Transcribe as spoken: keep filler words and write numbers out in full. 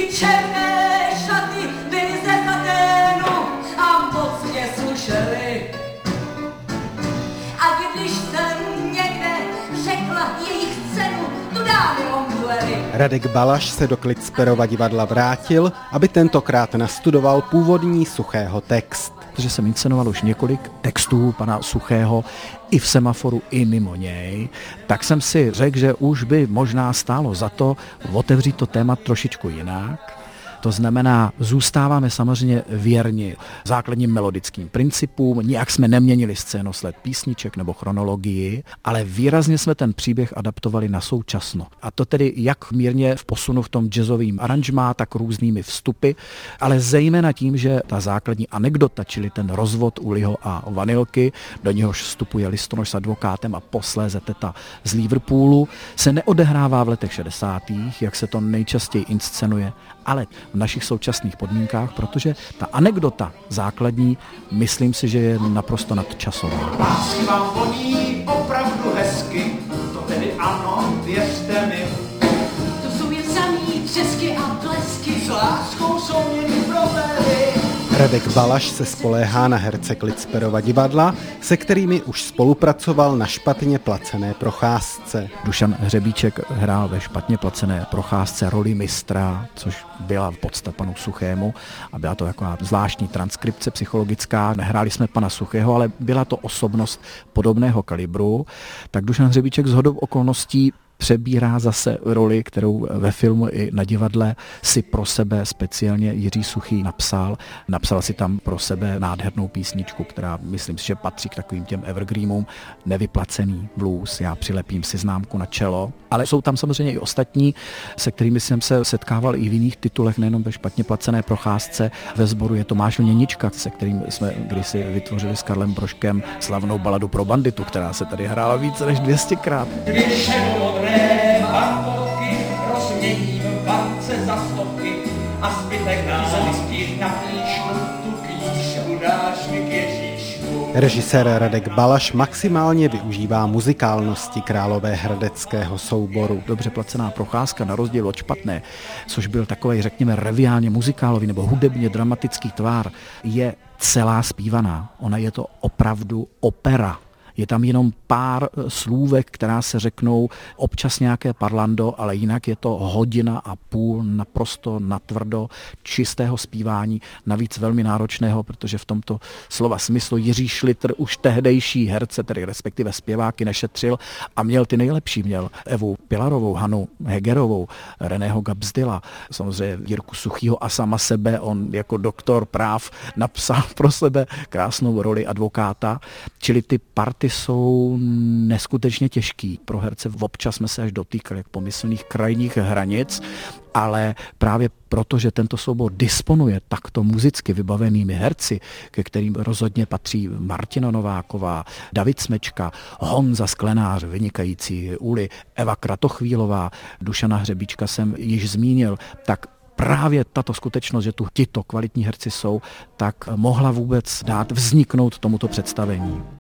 černé šaty byly ze saténu a moc mě slušely. A když jsem někde řekla jejich cenu, tu dámy omdlely. Radek Balaš se do Klitsperova divadla vrátil, aby tentokrát nastudoval původní Suchého text. Protože jsem inscenoval už několik textů pana Suchého i v Semaforu, i mimo něj, tak jsem si řekl, že už by možná stálo za to otevřít to téma trošičku jinak. To znamená, zůstáváme samozřejmě věrni základním melodickým principům, nijak jsme neměnili scénosled písniček nebo chronologii, ale výrazně jsme ten příběh adaptovali na současno. A to tedy jak mírně v posunu v tom jazzovým aranžmá, tak různými vstupy, ale zejména tím, že ta základní anekdota, čili ten rozvod Uliho a Vanilky, do něhož vstupuje listonoš s advokátem a posléze teta z Liverpoolu, se neodehrává v letech šedesátých, jak se to nejčastěji inscenuje, ale v našich současných podmínkách, protože ta anekdota základní, myslím si, že je naprosto nadčasová. Lásky vám voní opravdu hezky, to tedy ano, věřte mi. To jsou jen samý třesky a blesky. S láskou jsou měny problémy. Radek Balaš se spoléhá na herce Klitsperova divadla, se kterými už spolupracoval na špatně placené procházce. Dušan Hřebíček hrál ve špatně placené procházce roli mistra, což byla v podstatě panu Suchému a byla to taková zvláštní transkripce psychologická. Nehráli jsme pana Suchého, ale byla to osobnost podobného kalibru. Tak Dušan Hřebíček shodou okolností přebírá zase roli, kterou ve filmu i na divadle si pro sebe speciálně Jiří Suchý napsal. Napsal si tam pro sebe nádhernou písničku, která myslím si, že patří k takovým těm evergreenům, Nevyplacený blues, já přilepím si známku na čelo. Ale jsou tam samozřejmě i ostatní, se kterými jsem se setkával i v jiných titulech, nejenom ve špatně placené procházce. Ve sboru je Tomáš Lněnička, se kterým jsme kdysi vytvořili s Karlem Brožkem slavnou baladu pro banditu, která se tady hrála více než dvě stě krát. Bartovky rozměním bance za stovky a zbytek zjistíš na píšku, tu knížku dáš mi k Ježíšku. Režisér Radek Balaš maximálně využívá muzikálnosti královéhradeckého souboru. Dobře placená procházka na rozdíl od špatné, což byl takový, řekněme, reviálně muzikálový nebo hudebně dramatický tvár, je celá zpívaná. Ona je to opravdu opera. Je tam jenom pár slůvek, která se řeknou, občas nějaké parlando, ale jinak je to hodina a půl naprosto natvrdo čistého zpívání, navíc velmi náročného, protože v tomto slova smyslu Jiří Šlitr už tehdejší herce, tedy respektive zpěváky, nešetřil a měl ty nejlepší. Měl Evu Pilarovou, Hanu Hegerovou, Reného Gabsdila, samozřejmě Jirku Suchýho a sama sebe. On jako doktor práv napsal pro sebe krásnou roli advokáta, čili ty party jsou neskutečně těžký. Pro herce občas jsme se až dotýkali pomyslných krajních hranic, ale právě proto, že tento soubor disponuje takto muzicky vybavenými herci, ke kterým rozhodně patří Martina Nováková, David Smečka, Honza Sklenář, vynikající Uli, Eva Kratochvílová, Dušana Hřebíčka jsem již zmínil, tak právě tato skutečnost, že tu tito kvalitní herci jsou, tak mohla vůbec dát vzniknout tomuto představení.